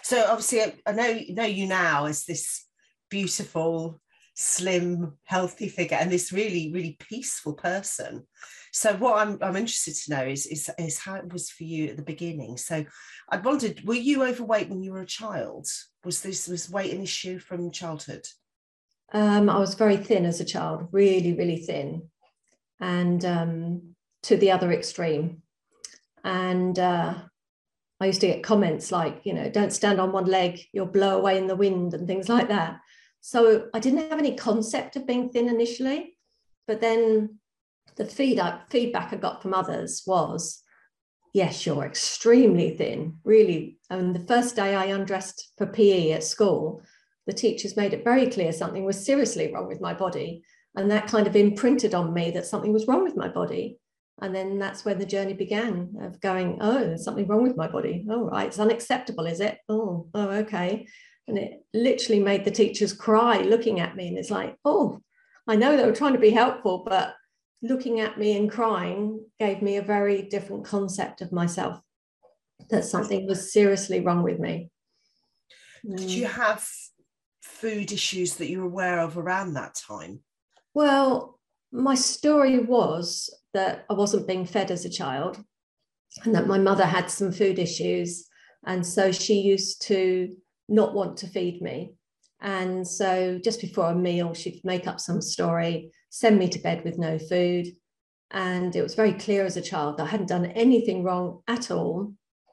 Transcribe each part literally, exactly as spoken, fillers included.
So obviously, I, I know know you now as this beautiful, slim, healthy figure, and this really, really peaceful person. So what I'm I'm interested to know is is is how it was for you at the beginning. So I wondered, were you overweight when you were a child? Was this was weight an issue from childhood? Um, I was very thin as a child, really, really thin, and um, to the other extreme. And uh, I used to get comments like, you know, don't stand on one leg, you'll blow away in the wind and things like that. So I didn't have any concept of being thin initially, but then the feedback, feedback I got from others was, yes, you're extremely thin, really. And the first day I undressed for P E at school, the teachers made it very clear something was seriously wrong with my body. And that kind of imprinted on me that something was wrong with my body. And then that's when the journey began of going, oh, there's something wrong with my body. Oh, right, it's unacceptable, is it? Oh, oh, okay. And it literally made the teachers cry looking at me. And it's like, oh, I know they were trying to be helpful, but looking at me and crying gave me a very different concept of myself, that something was seriously wrong with me. Did you have food issues that you were aware of around that time? Well, my story was that I wasn't being fed as a child and that my mother had some food issues. And so she used to not want to feed me. And so just before a meal, she'd make up some story, send me to bed with no food. And it was very clear as a child that I hadn't done anything wrong at all.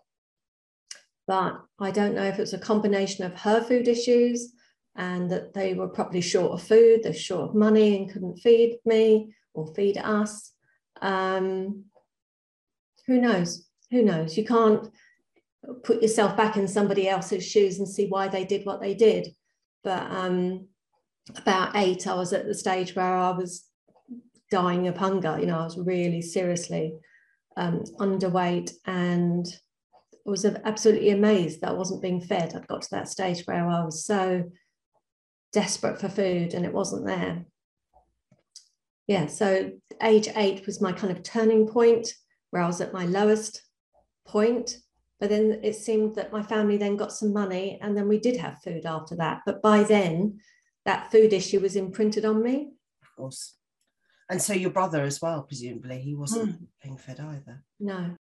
But I don't know if it was a combination of her food issues and that they were probably short of food, they're short of money and couldn't feed me or feed us. Um, who knows? Who knows? You can't put yourself back in somebody else's shoes and see why they did what they did. But um, about eight, I was at the stage where I was dying of hunger. You know, I was really seriously um, underweight, and I was absolutely amazed that I wasn't being fed. I'd got to that stage where I was so desperate for food and it wasn't there. Yeah, so age eight was my kind of turning point where I was at my lowest point. But then it seemed that my family then got some money and then we did have food after that. But by then, that food issue was imprinted on me. Of course. And so your brother as well, presumably, he wasn't Mm. being fed either. No,